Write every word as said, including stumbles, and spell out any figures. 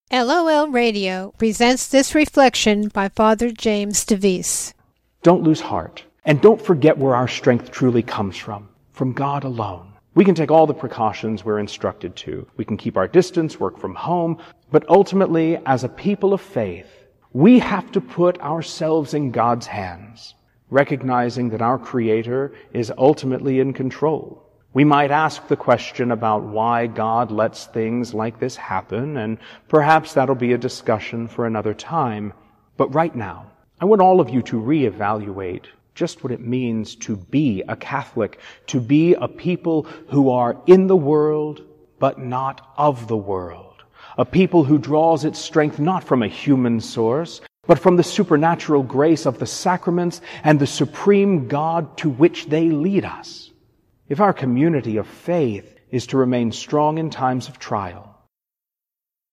L O L Radio presents this reflection by Father James DeVries. Don't lose heart, and don't forget where our strength truly comes from, from God alone. We can take all the precautions we're instructed to. We can keep our distance, work from home, but ultimately, as a people of faith, we have to put ourselves in God's hands, recognizing that our Creator is ultimately in control. We might ask the question about why God lets things like this happen, and perhaps that'll be a discussion for another time. But right now, I want all of you to reevaluate just what it means to be a Catholic, to be a people who are in the world, but not of the world. A people who draws its strength not from a human source, but from the supernatural grace of the sacraments and the supreme God to which they lead us. If our community of faith is to remain strong in times of trial,